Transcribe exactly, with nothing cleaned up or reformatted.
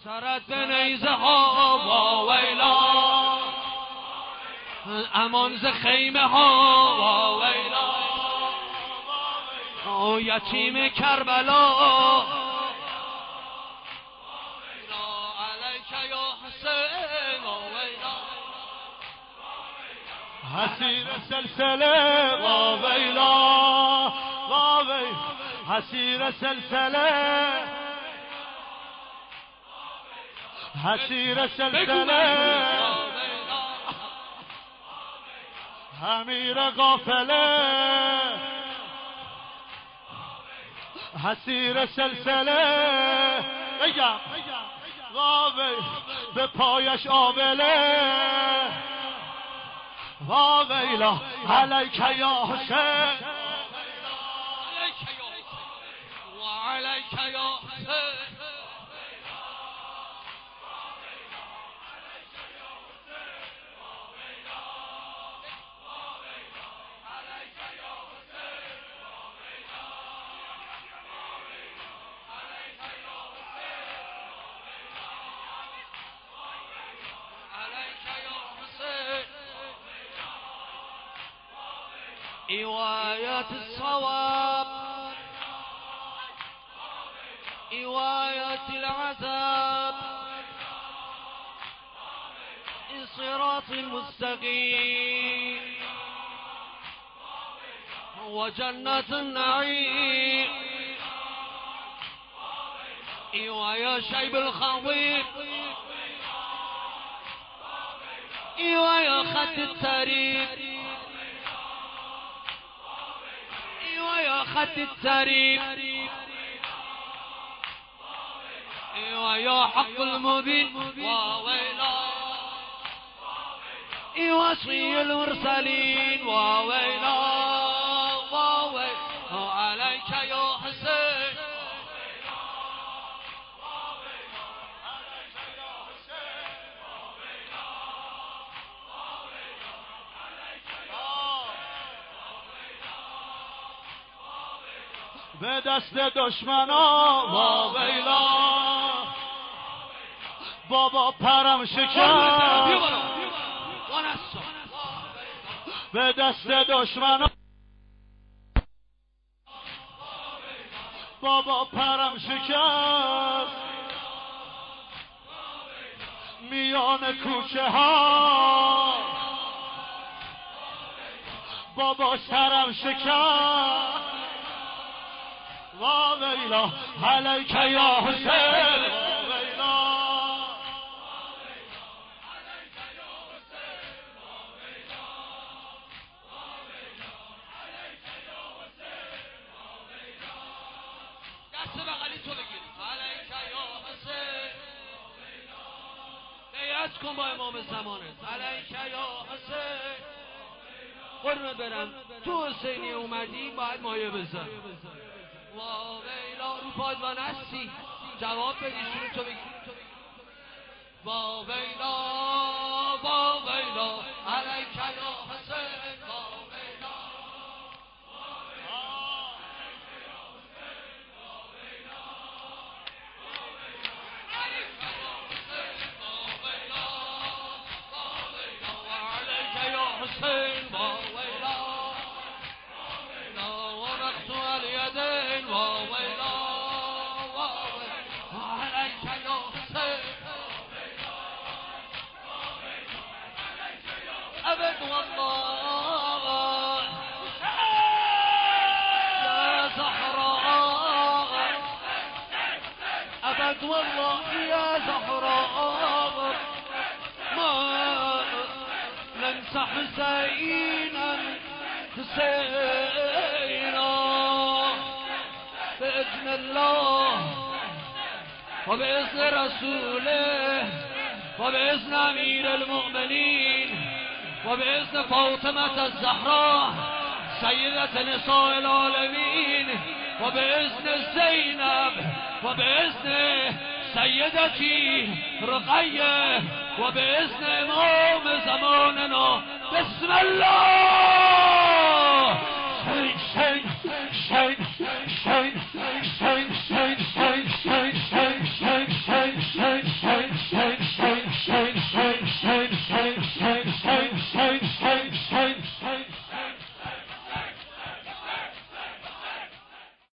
سرت به نیزه ها و ویلا، امان ز خیمه ها و ویلا، او یتیم کربلا علیک یا حسین و ویلا، حسیر سلسله و ویلا و ویلا، حسیر سلسله حسیر سلسله امیر غافله، حسیر سلسله بگم واوی به پایش آبله واویلا علیک یا حسین و علیک یا حسین. رواية الصواب، رواية العذاب، الصراط المستقيم وجنة النعيم، رواية شيب الخضيب، رواية خط التاريخ، يا خط التاريخ، يا حق المبين وويلا، وصي المرسلين وويلا وويلا عليك يا حسين. به دست دشمنا و ویلا بابا پرم شکست، به دست دشمنا بابا پرم شکست، میان کوچه ها بابا سرم شکست و ویلا علیک یا حسین و ویلا. دست بغلی تو بگیر علیک یا حسین، بیعت کن با امام زمانت علیک یا حسین. قربونت برم تو حسینی اومدی باید مایه بزن وا ویلا. رو پادوان هستی جواب بدی شروع تو بگی وا ویلا وا ویلا علیک یا حسین وا ویلا علیک یا حسین وا ویلا ومقطوع اليدين وويلا وعليك يا حسين أبد والله يا زهراء، أبد والله يا زهراء ما ننسى حسينا حسينا بإذن الله وبإذن رسوله وبإذن أمير المؤمنين وبإذن فاطمة الزهراء سيدة نساء العالمين وبإذن زينب وبإذن سيدتي رقية وبإذن إمام زماننا. بسم الله. شين شين شين شين شين شين شين شين شين شين شين Hey, hey, hey, hey, hey, hey, hey, hey, hey, hey, hey, hey, hey,